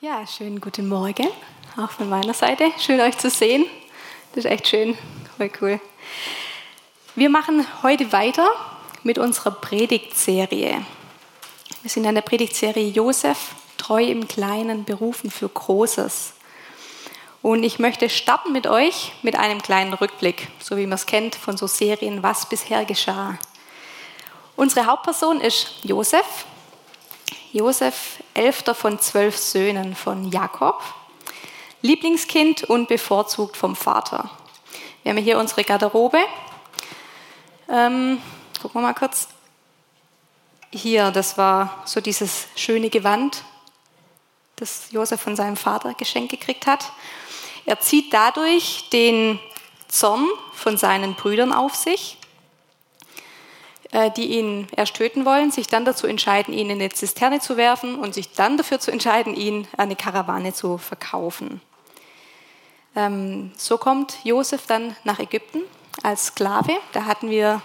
Ja, schönen guten Morgen, auch von meiner Seite. Schön, euch zu sehen. Das ist echt schön, voll cool. Wir machen heute weiter mit unserer Predigtserie. Wir sind in der Predigtserie Josef, treu im Kleinen, berufen für Großes. Und ich möchte starten mit euch mit einem kleinen Rückblick, so wie man es kennt von so Serien, was bisher geschah. Unsere Hauptperson ist Josef. Josef, 11. von 12 Söhnen von Jakob, Lieblingskind und bevorzugt vom Vater. Wir haben hier unsere Garderobe. Gucken wir mal kurz. Hier, das war so dieses schöne Gewand, das Josef von seinem Vater geschenkt gekriegt hat. Er zieht dadurch den Zorn von seinen Brüdern auf sich, die ihn erst töten wollen, sich dann dazu entscheiden, ihn in eine Zisterne zu werfen und sich dann dafür zu entscheiden, ihn an eine Karawane zu verkaufen. So kommt Josef dann nach Ägypten als Sklave. Da hatten wir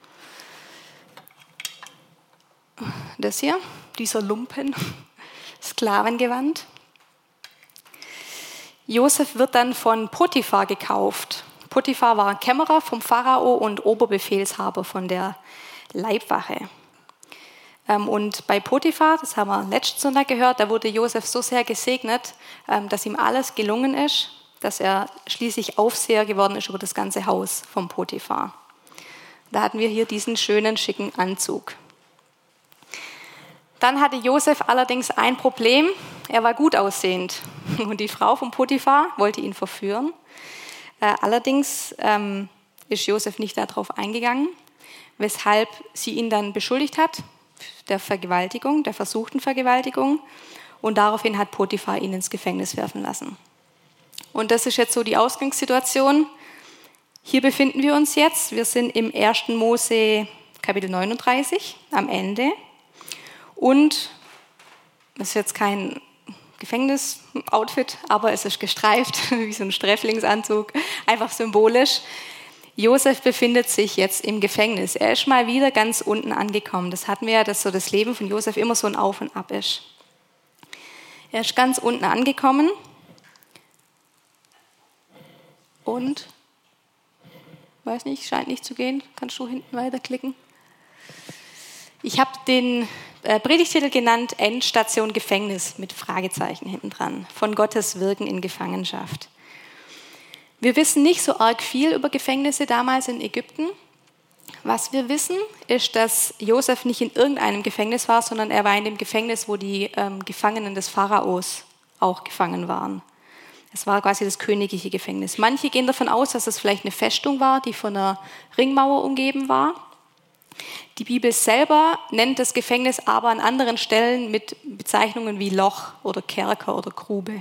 das hier, dieser Lumpen, Sklavengewand. Josef wird dann von Potiphar gekauft. Potiphar war Kämmerer vom Pharao und Oberbefehlshaber von der Leibwache. Und bei Potiphar, das haben wir letzten Sonntag gehört, da wurde Josef so sehr gesegnet, dass ihm alles gelungen ist, dass er schließlich Aufseher geworden ist über das ganze Haus vom Potiphar. Da hatten wir hier diesen schönen, schicken Anzug. Dann hatte Josef allerdings ein Problem, er war gut aussehend und die Frau von Potiphar wollte ihn verführen. Allerdings ist Josef nicht darauf eingegangen, weshalb sie ihn dann beschuldigt hat, der Vergewaltigung, der versuchten Vergewaltigung. Und daraufhin hat Potiphar ihn ins Gefängnis werfen lassen. Und das ist jetzt so die Ausgangssituation. Hier befinden wir uns jetzt. Wir sind im 1. Mose Kapitel 39 am Ende. Und das ist jetzt kein Gefängnisoutfit, aber es ist gestreift, wie so ein Sträflingsanzug, einfach symbolisch. Josef befindet sich jetzt im Gefängnis. Er ist mal wieder ganz unten angekommen. Das hatten wir ja, dass so das Leben von Josef immer so ein Auf und Ab ist. Er ist ganz unten angekommen und, weiß nicht, scheint nicht zu gehen. Kannst du hinten weiterklicken? Ich habe den Predigtitel genannt Endstation Gefängnis mit Fragezeichen hinten dran. Von Gottes Wirken in Gefangenschaft. Wir wissen nicht so arg viel über Gefängnisse damals in Ägypten. Was wir wissen, ist, dass Josef nicht in irgendeinem Gefängnis war, sondern er war in dem Gefängnis, wo die Gefangenen des Pharaos auch gefangen waren. Es war quasi das königliche Gefängnis. Manche gehen davon aus, dass es vielleicht eine Festung war, die von einer Ringmauer umgeben war. Die Bibel selber nennt das Gefängnis aber an anderen Stellen mit Bezeichnungen wie Loch oder Kerker oder Grube.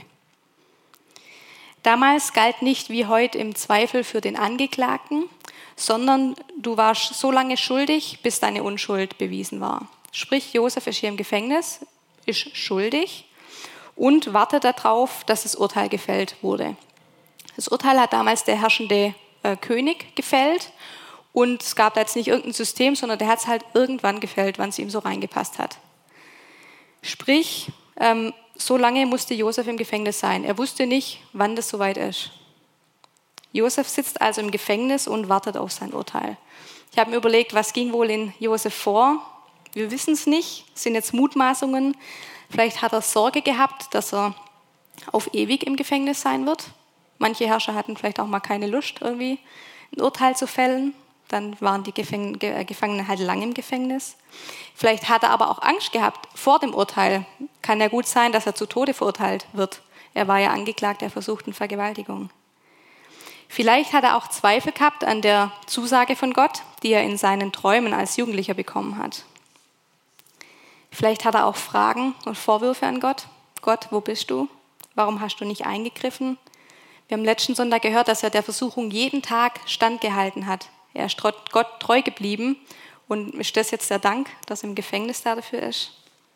Damals galt nicht wie heute im Zweifel für den Angeklagten, sondern du warst so lange schuldig, bis deine Unschuld bewiesen war. Sprich, Josef ist hier im Gefängnis, ist schuldig und wartet darauf, dass das Urteil gefällt wurde. Das Urteil hat damals der herrschende König gefällt und es gab da jetzt nicht irgendein System, sondern der hat es halt irgendwann gefällt, wann es ihm so reingepasst hat. Sprich, so lange musste Josef im Gefängnis sein. Er wusste nicht, wann das soweit ist. Josef sitzt also im Gefängnis und wartet auf sein Urteil. Ich habe mir überlegt, was ging wohl in Josef vor? Wir wissen es nicht, es sind jetzt Mutmaßungen. Vielleicht hat er Sorge gehabt, dass er auf ewig im Gefängnis sein wird. Manche Herrscher hatten vielleicht auch mal keine Lust, irgendwie ein Urteil zu fällen. Dann waren die Gefangenen halt lang im Gefängnis. Vielleicht hat er aber auch Angst gehabt vor dem Urteil. Kann ja gut sein, dass er zu Tode verurteilt wird. Er war ja angeklagt der versuchten Vergewaltigung. Vielleicht hat er auch Zweifel gehabt an der Zusage von Gott, die er in seinen Träumen als Jugendlicher bekommen hat. Vielleicht hat er auch Fragen und Vorwürfe an Gott. Gott, wo bist du? Warum hast du nicht eingegriffen? Wir haben letzten Sonntag gehört, dass er der Versuchung jeden Tag standgehalten hat. Er ist Gott treu geblieben und ist das jetzt der Dank, dass er im Gefängnis dafür ist?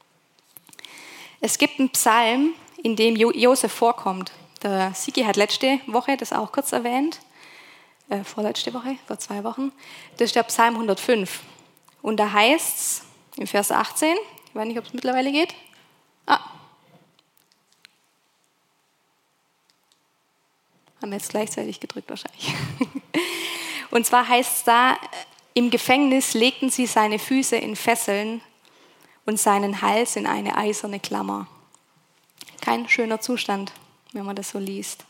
Es gibt einen Psalm, in dem Josef vorkommt. Der Sigi hat letzte Woche das auch kurz erwähnt, vorletzte Woche, vor 2 Wochen. Das ist der Psalm 105. Und da heißt es im Vers 18, ich weiß nicht, ob es mittlerweile geht. Haben wir jetzt gleichzeitig gedrückt wahrscheinlich. Und zwar heißt es da, im Gefängnis legten sie seine Füße in Fesseln und seinen Hals in eine eiserne Klammer. Kein schöner Zustand, wenn man das so liest.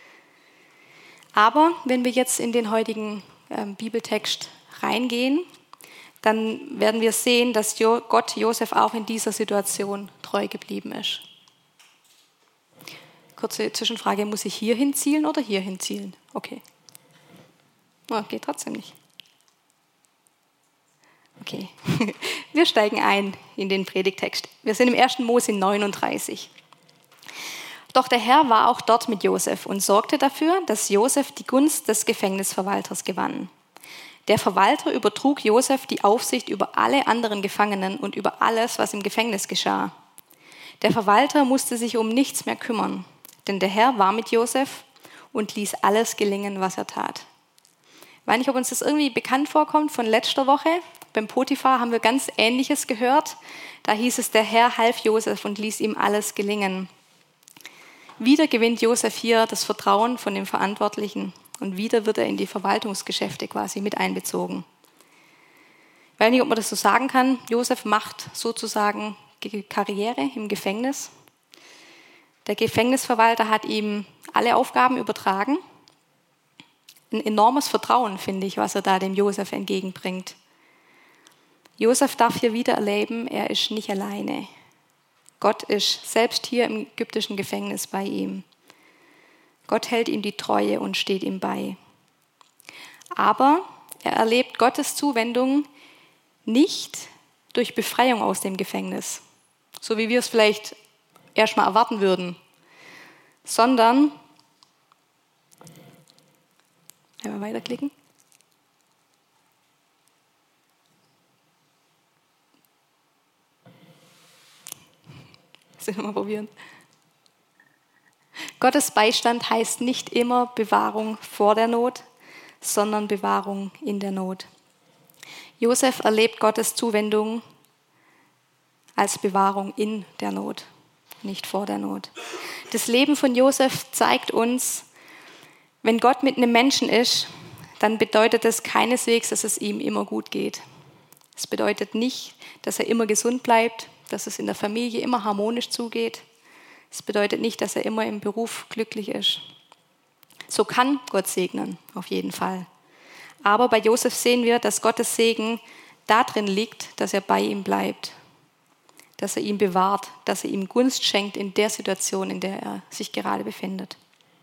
Aber wenn wir jetzt in den heutigen Bibeltext reingehen, dann werden wir sehen, dass Gott Josef auch in dieser Situation treu geblieben ist. Kurze Zwischenfrage, muss ich hier hinzielen oder hier hinzielen? Okay. Oh, geht trotzdem nicht. Okay, wir steigen ein in den Predigtext. Wir sind im 1. Mose 39. Doch der Herr war auch dort mit Josef und sorgte dafür, dass Josef die Gunst des Gefängnisverwalters gewann. Der Verwalter übertrug Josef die Aufsicht über alle anderen Gefangenen und über alles, was im Gefängnis geschah. Der Verwalter musste sich um nichts mehr kümmern, denn der Herr war mit Josef und ließ alles gelingen, was er tat. Ich weiß nicht, ob uns das irgendwie bekannt vorkommt von letzter Woche. Beim Potiphar haben wir ganz Ähnliches gehört. Da hieß es, der Herr half Josef und ließ ihm alles gelingen. Wieder gewinnt Josef hier das Vertrauen von dem Verantwortlichen und wieder wird er in die Verwaltungsgeschäfte quasi mit einbezogen. Ich weiß nicht, ob man das so sagen kann. Josef macht sozusagen Karriere im Gefängnis. Der Gefängnisverwalter hat ihm alle Aufgaben übertragen. Ein enormes Vertrauen, finde ich, was er da dem Josef entgegenbringt. Josef darf hier wieder erleben, er ist nicht alleine. Gott ist selbst hier im ägyptischen Gefängnis bei ihm. Gott hält ihm die Treue und steht ihm bei. Aber er erlebt Gottes Zuwendung nicht durch Befreiung aus dem Gefängnis, so wie wir es vielleicht erstmal erwarten würden, sondern, einmal weiterklicken. Mal probieren. Gottes Beistand heißt nicht immer Bewahrung vor der Not, sondern Bewahrung in der Not. Josef erlebt Gottes Zuwendung als Bewahrung in der Not, nicht vor der Not. Das Leben von Josef zeigt uns, wenn Gott mit einem Menschen ist, dann bedeutet das keineswegs, dass es ihm immer gut geht. Es bedeutet nicht, dass er immer gesund bleibt, dass es in der Familie immer harmonisch zugeht. Es bedeutet nicht, dass er immer im Beruf glücklich ist. So kann Gott segnen, auf jeden Fall. Aber bei Josef sehen wir, dass Gottes Segen darin liegt, dass er bei ihm bleibt, dass er ihn bewahrt, dass er ihm Gunst schenkt in der Situation, in der er sich gerade befindet.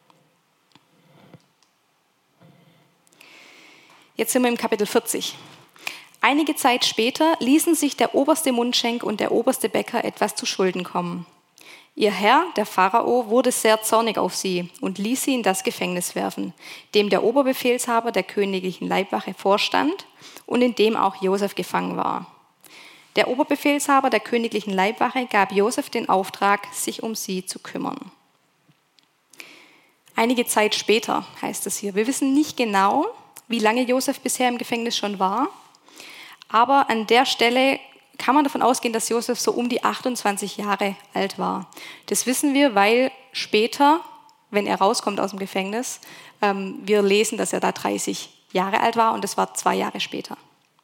Jetzt sind wir im Kapitel 40. Einige Zeit später ließen sich der oberste Mundschenk und der oberste Bäcker etwas zu Schulden kommen. Ihr Herr, der Pharao, wurde sehr zornig auf sie und ließ sie in das Gefängnis werfen, dem der Oberbefehlshaber der königlichen Leibwache vorstand und in dem auch Josef gefangen war. Der Oberbefehlshaber der königlichen Leibwache gab Josef den Auftrag, sich um sie zu kümmern. Einige Zeit später heißt es hier. Wir wissen nicht genau, wie lange Josef bisher im Gefängnis schon war. Aber an der Stelle kann man davon ausgehen, dass Josef so um die 28 Jahre alt war. Das wissen wir, weil später, wenn er rauskommt aus dem Gefängnis, wir lesen, dass er da 30 Jahre alt war und das war 2 Jahre später.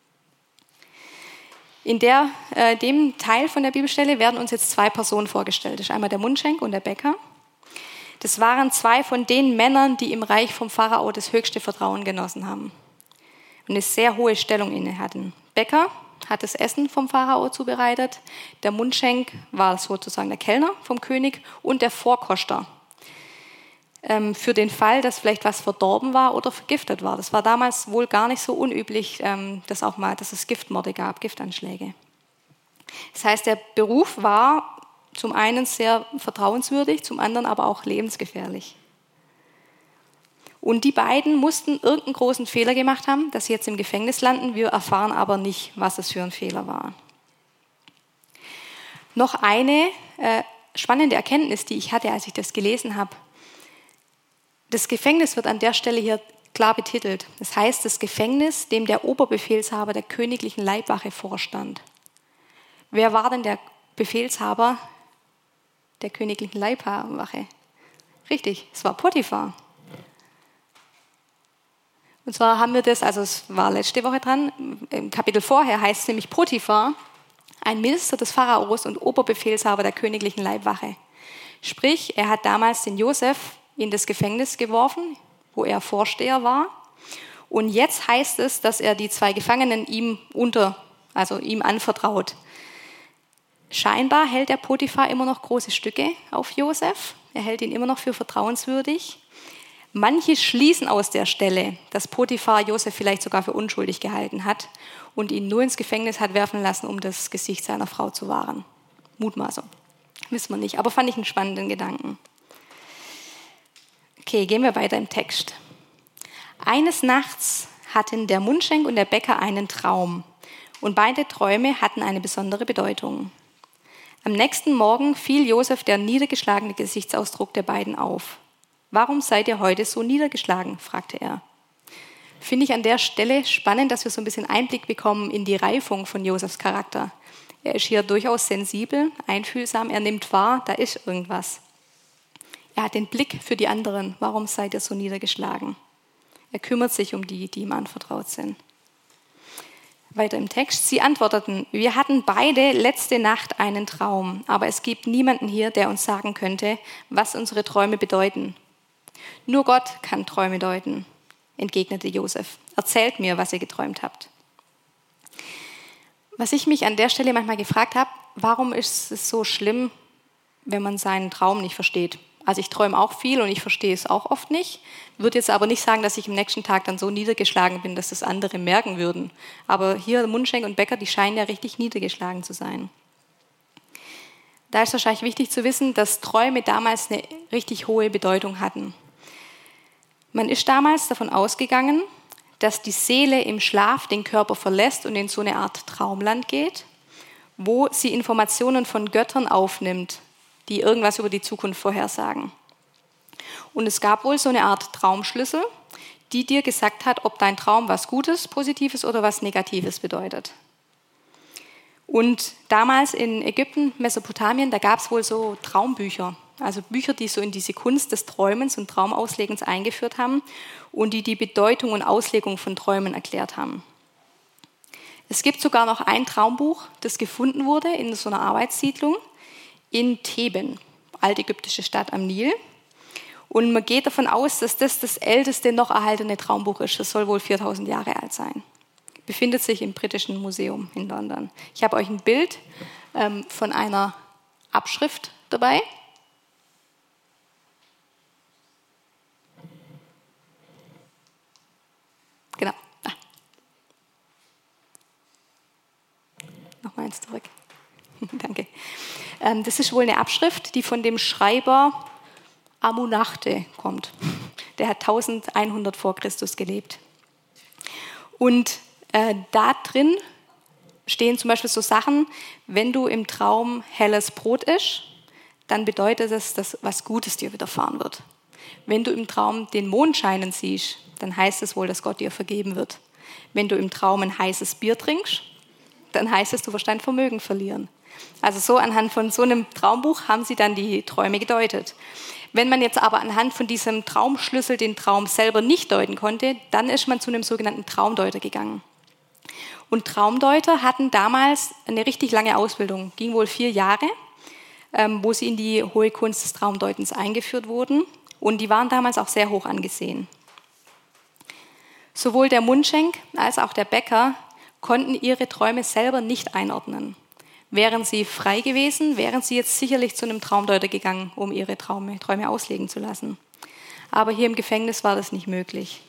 In dem Teil von der Bibelstelle werden uns jetzt 2 Personen vorgestellt. Das ist einmal der Mundschenk und der Bäcker. Das waren 2 von den Männern, die im Reich vom Pharao das höchste Vertrauen genossen haben und eine sehr hohe Stellung inne hatten. Bäcker hat das Essen vom Pharao zubereitet, der Mundschenk war sozusagen der Kellner vom König und der Vorkoster für den Fall, dass vielleicht was verdorben war oder vergiftet war. Das war damals wohl gar nicht so unüblich, dass es Giftmorde gab, Giftanschläge. Das heißt, der Beruf war zum einen sehr vertrauenswürdig, zum anderen aber auch lebensgefährlich. Und die beiden mussten irgendeinen großen Fehler gemacht haben, dass sie jetzt im Gefängnis landen. Wir erfahren aber nicht, was es für ein Fehler war. Noch eine spannende Erkenntnis, die ich hatte, als ich das gelesen habe. Das Gefängnis wird an der Stelle hier klar betitelt. Das heißt, das Gefängnis, dem der Oberbefehlshaber der königlichen Leibwache vorstand. Wer war denn der Befehlshaber der königlichen Leibwache? Richtig, es war Potiphar. Und zwar haben wir das, also es war letzte Woche dran, im Kapitel vorher heißt es nämlich Potiphar, ein Minister des Pharaos und Oberbefehlshaber der königlichen Leibwache. Sprich, er hat damals den Josef in das Gefängnis geworfen, wo er Vorsteher war. Und jetzt heißt es, dass er die 2 Gefangenen ihm anvertraut. Scheinbar hält der Potiphar immer noch große Stücke auf Josef. Er hält ihn immer noch für vertrauenswürdig. Manche schließen aus der Stelle, dass Potiphar Josef vielleicht sogar für unschuldig gehalten hat und ihn nur ins Gefängnis hat werfen lassen, um das Gesicht seiner Frau zu wahren. Mutmaßung. Wissen wir nicht, aber fand ich einen spannenden Gedanken. Okay, gehen wir weiter im Text. Eines Nachts hatten der Mundschenk und der Bäcker einen Traum und beide Träume hatten eine besondere Bedeutung. Am nächsten Morgen fiel Josef der niedergeschlagene Gesichtsausdruck der beiden auf. »Warum seid ihr heute so niedergeschlagen?« fragte er. Finde ich an der Stelle spannend, dass wir so ein bisschen Einblick bekommen in die Reifung von Josefs Charakter. Er ist hier durchaus sensibel, einfühlsam, er nimmt wahr, da ist irgendwas. Er hat den Blick für die anderen. Warum seid ihr so niedergeschlagen? Er kümmert sich um die, die ihm anvertraut sind. Weiter im Text. Sie antworteten, wir hatten beide letzte Nacht einen Traum, aber es gibt niemanden hier, der uns sagen könnte, was unsere Träume bedeuten. Nur Gott kann Träume deuten, entgegnete Josef. Erzählt mir, was ihr geträumt habt. Was ich mich an der Stelle manchmal gefragt habe, warum ist es so schlimm, wenn man seinen Traum nicht versteht? Also ich träume auch viel und ich verstehe es auch oft nicht. Würde jetzt aber nicht sagen, dass ich am nächsten Tag dann so niedergeschlagen bin, dass das andere merken würden. Aber hier Mundschenk und Bäcker, die scheinen ja richtig niedergeschlagen zu sein. Da ist wahrscheinlich wichtig zu wissen, dass Träume damals eine richtig hohe Bedeutung hatten. Man ist damals davon ausgegangen, dass die Seele im Schlaf den Körper verlässt und in so eine Art Traumland geht, wo sie Informationen von Göttern aufnimmt, die irgendwas über die Zukunft vorhersagen. Und es gab wohl so eine Art Traumschlüssel, die dir gesagt hat, ob dein Traum was Gutes, Positives oder was Negatives bedeutet. Und damals in Ägypten, Mesopotamien, da gab es wohl so Traumbücher, also Bücher, die so in diese Kunst des Träumens und Traumauslegens eingeführt haben und die die Bedeutung und Auslegung von Träumen erklärt haben. Es gibt sogar noch ein Traumbuch, das gefunden wurde in so einer Arbeitssiedlung in Theben, altägyptische Stadt am Nil. Und man geht davon aus, dass das älteste noch erhaltene Traumbuch ist. Das soll wohl 4000 Jahre alt sein. Befindet sich im Britischen Museum in London. Ich habe euch ein Bild von einer Abschrift dabei. Genau. Nochmal eins zurück. Danke. Das ist wohl eine Abschrift, die von dem Schreiber Amunachte kommt. Der hat 1100 vor Christus gelebt. Und da drin stehen zum Beispiel so Sachen, wenn du im Traum helles Brot isst, dann bedeutet es, dass was Gutes dir widerfahren wird. Wenn du im Traum den Mond scheinen siehst, dann heißt es wohl, dass Gott dir vergeben wird. Wenn du im Traum ein heißes Bier trinkst, dann heißt es, du wirst dein Vermögen verlieren. Also so anhand von so einem Traumbuch haben sie dann die Träume gedeutet. Wenn man jetzt aber anhand von diesem Traumschlüssel den Traum selber nicht deuten konnte, dann ist man zu einem sogenannten Traumdeuter gegangen. Und Traumdeuter hatten damals eine richtig lange Ausbildung, ging wohl 4 Jahre, wo sie in die hohe Kunst des Traumdeutens eingeführt wurden. Und die waren damals auch sehr hoch angesehen. Sowohl der Mundschenk als auch der Bäcker konnten ihre Träume selber nicht einordnen. Wären sie frei gewesen, wären sie jetzt sicherlich zu einem Traumdeuter gegangen, um ihre Träume auslegen zu lassen. Aber hier im Gefängnis war das nicht möglich.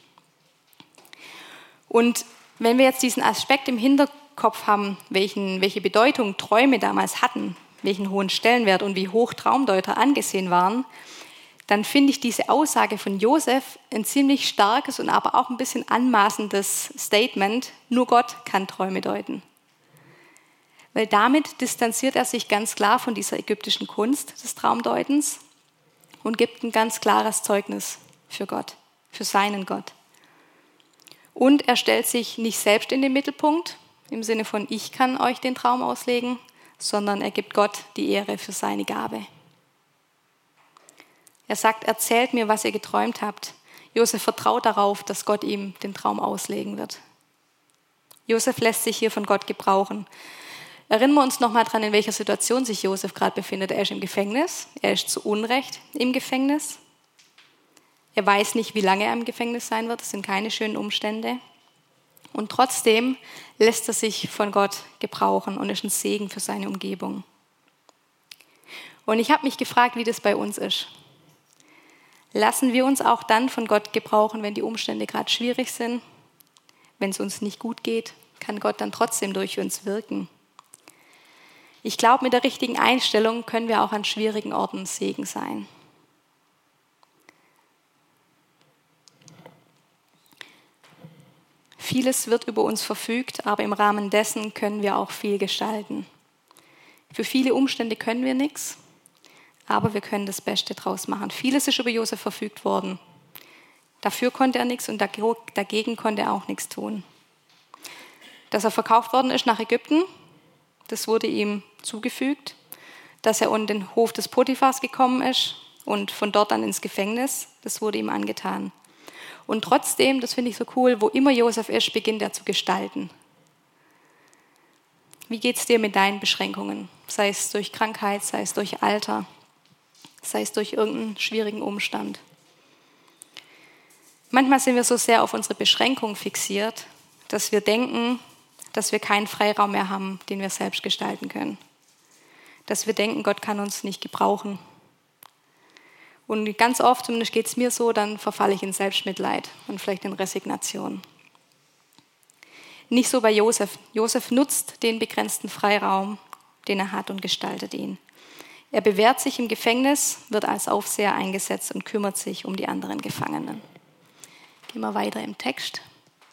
Und wenn wir jetzt diesen Aspekt im Hinterkopf haben, welche Bedeutung Träume damals hatten, welchen hohen Stellenwert und wie hoch Traumdeuter angesehen waren, dann finde ich diese Aussage von Josef ein ziemlich starkes und aber auch ein bisschen anmaßendes Statement. Nur Gott kann Träume deuten. Weil damit distanziert er sich ganz klar von dieser ägyptischen Kunst des Traumdeutens und gibt ein ganz klares Zeugnis für Gott, für seinen Gott. Und er stellt sich nicht selbst in den Mittelpunkt, im Sinne von, ich kann euch den Traum auslegen, sondern er gibt Gott die Ehre für seine Gabe. Er sagt, erzählt mir, was ihr geträumt habt. Josef vertraut darauf, dass Gott ihm den Traum auslegen wird. Josef lässt sich hier von Gott gebrauchen. Erinnern wir uns nochmal dran, in welcher Situation sich Josef gerade befindet. Er ist im Gefängnis, er ist zu Unrecht im Gefängnis. Er weiß nicht, wie lange er im Gefängnis sein wird, das sind keine schönen Umstände. Und trotzdem lässt er sich von Gott gebrauchen und ist ein Segen für seine Umgebung. Und ich habe mich gefragt, wie das bei uns ist. Lassen wir uns auch dann von Gott gebrauchen, wenn die Umstände gerade schwierig sind? Wenn es uns nicht gut geht, kann Gott dann trotzdem durch uns wirken. Ich glaube, mit der richtigen Einstellung können wir auch an schwierigen Orten Segen sein. Vieles wird über uns verfügt, aber im Rahmen dessen können wir auch viel gestalten. Für viele Umstände können wir nichts, aber wir können das Beste draus machen. Vieles ist über Josef verfügt worden. Dafür konnte er nichts und dagegen konnte er auch nichts tun. Dass er verkauft worden ist nach Ägypten, das wurde ihm zugefügt. Dass er unter den Hof des Potiphars gekommen ist und von dort dann ins Gefängnis, das wurde ihm angetan. Und trotzdem, das finde ich so cool, wo immer Josef ist, beginnt er zu gestalten. Wie geht es dir mit deinen Beschränkungen? Sei es durch Krankheit, sei es durch Alter, sei es durch irgendeinen schwierigen Umstand. Manchmal sind wir so sehr auf unsere Beschränkung fixiert, dass wir denken, dass wir keinen Freiraum mehr haben, den wir selbst gestalten können. Dass wir denken, Gott kann uns nicht gebrauchen. Und ganz oft, zumindest geht es mir so, dann verfalle ich in Selbstmitleid und vielleicht in Resignation. Nicht so bei Josef. Josef nutzt den begrenzten Freiraum, den er hat, und gestaltet ihn. Er bewährt sich im Gefängnis, wird als Aufseher eingesetzt und kümmert sich um die anderen Gefangenen. Gehen wir weiter im Text.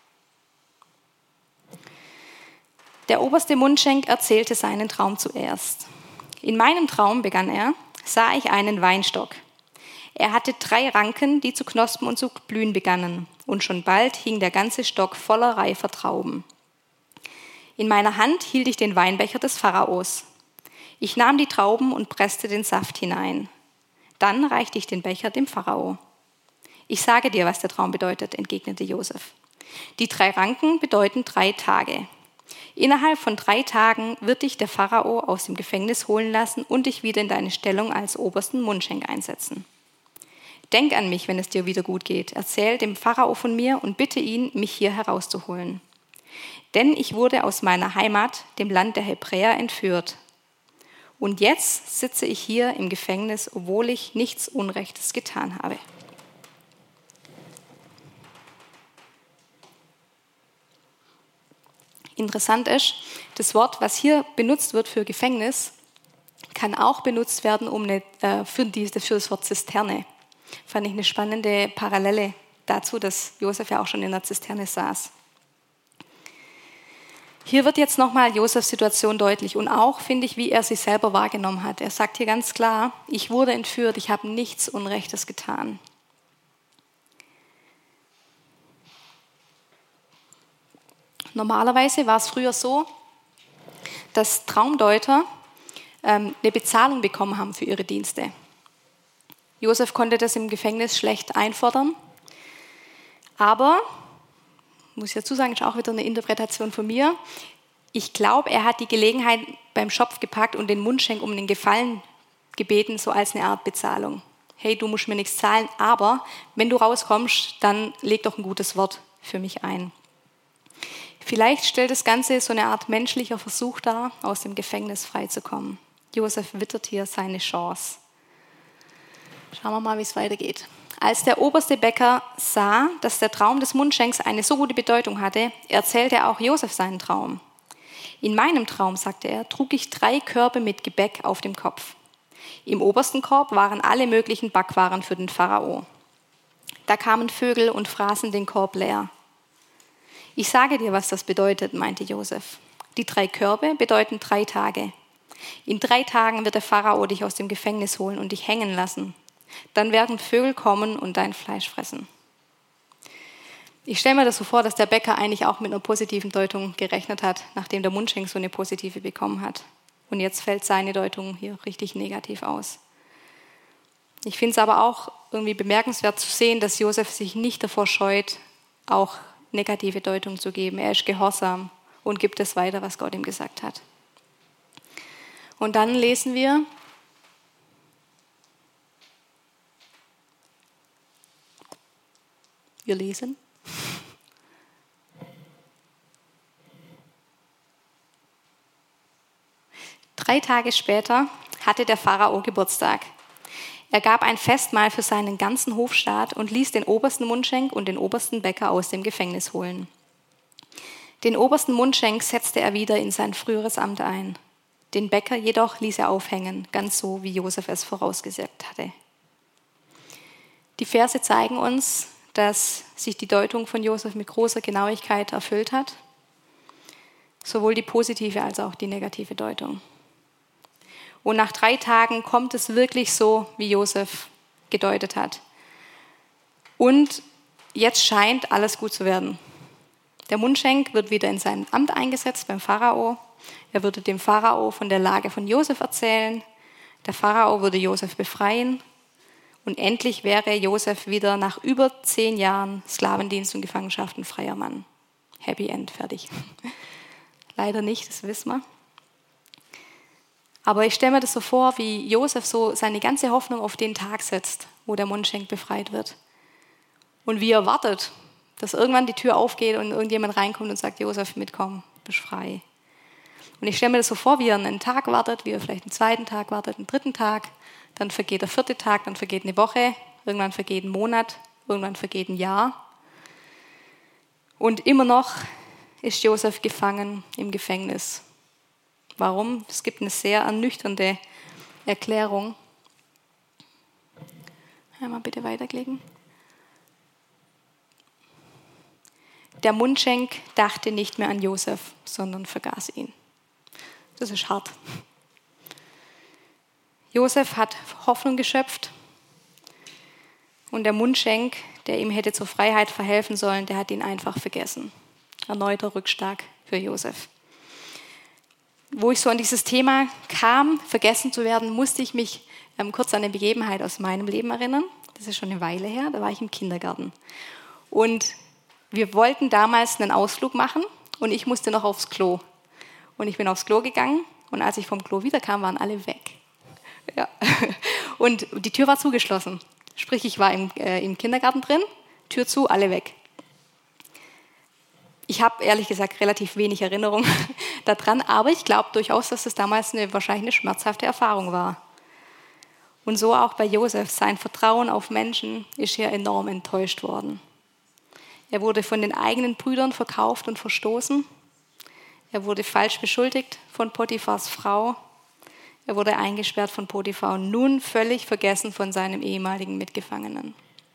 Der oberste Mundschenk erzählte seinen Traum zuerst. In meinem Traum, begann er, sah ich einen Weinstock. Er hatte 3 Ranken, die zu knospen und zu blühen begannen, und schon bald hing der ganze Stock voller reifer Trauben. In meiner Hand hielt ich den Weinbecher des Pharaos. Ich nahm die Trauben und presste den Saft hinein. Dann reichte ich den Becher dem Pharao. Ich sage dir, was der Traum bedeutet, entgegnete Josef. Die 3 Ranken bedeuten 3 Tage. Innerhalb von 3 Tagen wird dich der Pharao aus dem Gefängnis holen lassen und dich wieder in deine Stellung als obersten Mundschenk einsetzen. Denk an mich, wenn es dir wieder gut geht. Erzähl dem Pharao von mir und bitte ihn, mich hier herauszuholen. Denn ich wurde aus meiner Heimat, dem Land der Hebräer, entführt. Und jetzt sitze ich hier im Gefängnis, obwohl ich nichts Unrechtes getan habe. Interessant ist, das Wort, was hier benutzt wird für Gefängnis, kann auch benutzt werden für das Wort Zisterne. Fand ich eine spannende Parallele dazu, dass Josef ja auch schon in der Zisterne saß. Hier wird jetzt nochmal Josefs Situation deutlich und auch, finde ich, wie er sich selber wahrgenommen hat. Er sagt hier ganz klar, ich wurde entführt, ich habe nichts Unrechtes getan. Normalerweise war es früher so, dass Traumdeuter eine Bezahlung bekommen haben für ihre Dienste. Josef konnte das im Gefängnis schlecht einfordern, aber, muss ich dazu sagen, ist auch wieder eine Interpretation von mir, ich glaube, er hat die Gelegenheit beim Schopf gepackt und den Mundschenk um den Gefallen gebeten, so als eine Art Bezahlung. Hey, du musst mir nichts zahlen, aber wenn du rauskommst, dann leg doch ein gutes Wort für mich ein. Vielleicht stellt das Ganze so eine Art menschlicher Versuch dar, aus dem Gefängnis freizukommen. Josef wittert hier seine Chance. Schauen wir mal, wie es weitergeht. Als der oberste Bäcker sah, dass der Traum des Mundschenks eine so gute Bedeutung hatte, erzählte auch Josef seinen Traum. In meinem Traum, sagte er, trug ich 3 Körbe mit Gebäck auf dem Kopf. Im obersten Korb waren alle möglichen Backwaren für den Pharao. Da kamen Vögel und fraßen den Korb leer. Ich sage dir, was das bedeutet, meinte Josef. Die 3 Körbe bedeuten 3 Tage. In 3 Tagen wird der Pharao dich aus dem Gefängnis holen und dich hängen lassen. Dann werden Vögel kommen und dein Fleisch fressen. Ich stelle mir das so vor, dass der Bäcker eigentlich auch mit einer positiven Deutung gerechnet hat, nachdem der Mundschenk so eine positive bekommen hat. Und jetzt fällt seine Deutung hier richtig negativ aus. Ich finde es aber auch irgendwie bemerkenswert zu sehen, dass Josef sich nicht davor scheut, auch negative Deutung zu geben. Er ist gehorsam und gibt es weiter, was Gott ihm gesagt hat. Und dann lesen wir, Drei Tage später hatte der Pharao Geburtstag. Er gab ein Festmahl für seinen ganzen Hofstaat und ließ den obersten Mundschenk und den obersten Bäcker aus dem Gefängnis holen. Den obersten Mundschenk setzte er wieder in sein früheres Amt ein. Den Bäcker jedoch ließ er aufhängen, ganz so, wie Josef es vorausgesagt hatte. Die Verse zeigen uns, dass sich die Deutung von Josef mit großer Genauigkeit erfüllt hat, sowohl die positive als auch die negative Deutung. Und nach 3 Tagen kommt es wirklich so, wie Josef gedeutet hat. Und jetzt scheint alles gut zu werden. Der Mundschenk wird wieder in sein Amt eingesetzt beim Pharao. Er würde dem Pharao von der Lage von Josef erzählen. Der Pharao würde Josef befreien. Und endlich wäre Josef wieder nach über 10 Jahren Sklavendienst und Gefangenschaft ein freier Mann. Happy End, fertig. Leider nicht, das wissen wir. Aber ich stelle mir das so vor, wie Josef so seine ganze Hoffnung auf den Tag setzt, wo der Mundschenk befreit wird. Und wie er wartet, dass irgendwann die Tür aufgeht und irgendjemand reinkommt und sagt, Josef, mitkommen, bist frei. Und ich stelle mir das so vor, wie er einen Tag wartet, wie er vielleicht einen 2. Tag wartet, einen 3. Tag, dann vergeht der 4. Tag, dann vergeht eine Woche, irgendwann vergeht ein Monat, irgendwann vergeht ein Jahr. Und immer noch ist Josef gefangen im Gefängnis. Warum? Es gibt eine sehr ernüchternde Erklärung. Einmal bitte weiterklicken. Der Mundschenk dachte nicht mehr an Josef, sondern vergaß ihn. Das ist hart. Josef hat Hoffnung geschöpft und der Mundschenk, der ihm hätte zur Freiheit verhelfen sollen, der hat ihn einfach vergessen. Erneuter Rückschlag für Josef. Wo ich so an dieses Thema kam, vergessen zu werden, musste ich mich kurz an eine Begebenheit aus meinem Leben erinnern. Das ist schon eine Weile her, da war ich im Kindergarten. Und wir wollten damals einen Ausflug machen und ich musste noch aufs Klo. Und ich bin aufs Klo gegangen und als ich vom Klo wiederkam, waren alle weg. Ja. Und die Tür war zugeschlossen. Sprich, ich war im Kindergarten drin, Tür zu, alle weg. Ich habe ehrlich gesagt relativ wenig Erinnerung daran, aber ich glaube durchaus, dass es damals wahrscheinlich eine schmerzhafte Erfahrung war. Und so auch bei Josef. Sein Vertrauen auf Menschen ist hier enorm enttäuscht worden. Er wurde von den eigenen Brüdern verkauft und verstoßen. Er wurde falsch beschuldigt von Potiphars Frau. Er wurde eingesperrt von Potiphar und nun völlig vergessen von seinem ehemaligen Mitgefangenen.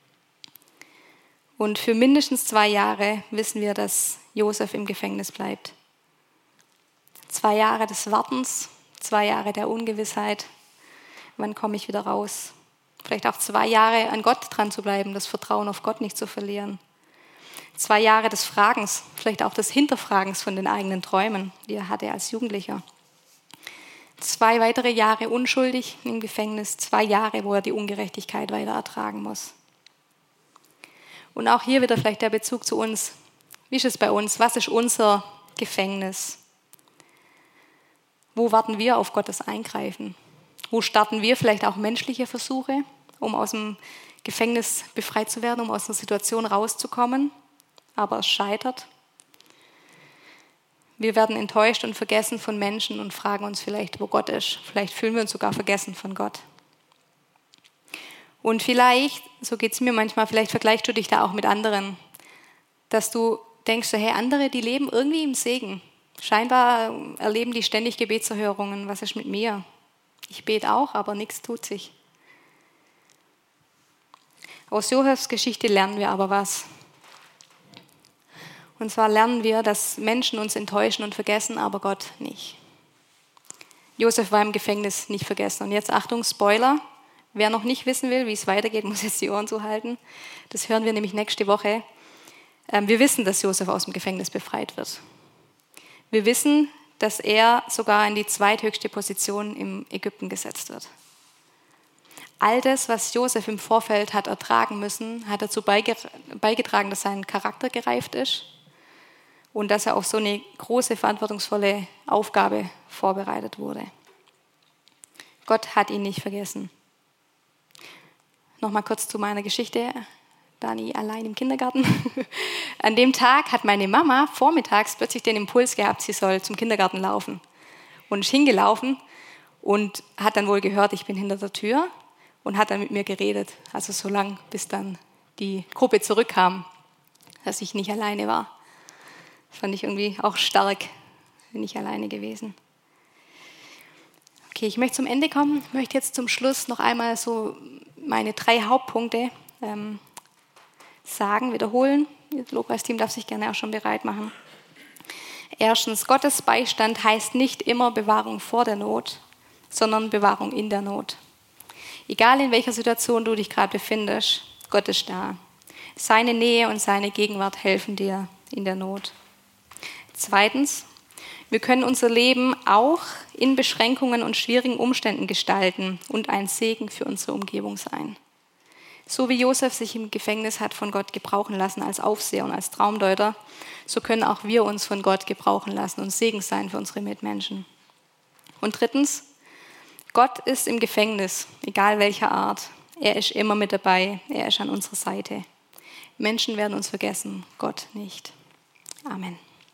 Und für mindestens 2 Jahre wissen wir, dass Josef im Gefängnis bleibt. 2 Jahre des Wartens, 2 Jahre der Ungewissheit. Wann komme ich wieder raus? Vielleicht auch 2 Jahre an Gott dran zu bleiben, das Vertrauen auf Gott nicht zu verlieren. 2 Jahre des Fragens, vielleicht auch des Hinterfragens von den eigenen Träumen, die er hatte als Jugendlicher. 2 weitere Jahre unschuldig im Gefängnis, 2 Jahre, wo er die Ungerechtigkeit weiter ertragen muss. Und auch hier wieder vielleicht der Bezug zu uns. Wie ist es bei uns? Was ist unser Gefängnis? Wo warten wir auf Gottes Eingreifen? Wo starten wir vielleicht auch menschliche Versuche, um aus dem Gefängnis befreit zu werden, um aus einer Situation rauszukommen? Aber es scheitert. Wir werden enttäuscht und vergessen von Menschen und fragen uns vielleicht, wo Gott ist. Vielleicht fühlen wir uns sogar vergessen von Gott. Und vielleicht, so geht es mir manchmal, vielleicht vergleichst du dich da auch mit anderen, dass du denkst, hey, andere, die leben irgendwie im Segen. Scheinbar erleben die ständig Gebetserhörungen. Was ist mit mir? Ich bete auch, aber nichts tut sich. Aus Josefs Geschichte lernen wir aber was. Und zwar lernen wir, dass Menschen uns enttäuschen und vergessen, aber Gott nicht. Josef war im Gefängnis nicht vergessen. Und jetzt Achtung, Spoiler. Wer noch nicht wissen will, wie es weitergeht, muss jetzt die Ohren zuhalten. Das hören wir nämlich nächste Woche. Wir wissen, dass Josef aus dem Gefängnis befreit wird. Wir wissen, dass er sogar in die zweithöchste Position im Ägypten gesetzt wird. all das, was Josef im Vorfeld hat ertragen müssen, hat dazu beigetragen, dass sein Charakter gereift ist und dass er auf so eine große, verantwortungsvolle Aufgabe vorbereitet wurde. Gott hat ihn nicht vergessen. Nochmal kurz zu meiner Geschichte. Dani allein im Kindergarten. An dem Tag hat meine Mama vormittags plötzlich den Impuls gehabt, sie soll zum Kindergarten laufen. Und ist hingelaufen und hat dann wohl gehört, ich bin hinter der Tür und hat dann mit mir geredet. Also so lange, bis dann die Gruppe zurückkam, dass ich nicht alleine war. Das fand ich irgendwie auch stark, bin ich alleine gewesen. Okay, ich möchte zum Ende kommen. Ich möchte jetzt zum Schluss noch einmal so meine 3 Hauptpunkte wiederholen. Das Lobpreisteam darf sich gerne auch schon bereit machen. Erstens, Gottes Beistand heißt nicht immer Bewahrung vor der Not, sondern Bewahrung in der Not. Egal in welcher Situation du dich gerade befindest, Gott ist da. Seine Nähe und seine Gegenwart helfen dir in der Not. Zweitens, wir können unser Leben auch in Beschränkungen und schwierigen Umständen gestalten und ein Segen für unsere Umgebung sein. So wie Josef sich im Gefängnis hat von Gott gebrauchen lassen als Aufseher und als Traumdeuter, so können auch wir uns von Gott gebrauchen lassen und Segen sein für unsere Mitmenschen. Und drittens, Gott ist im Gefängnis, egal welcher Art. Er ist immer mit dabei, er ist an unserer Seite. Menschen werden uns vergessen, Gott nicht. Amen.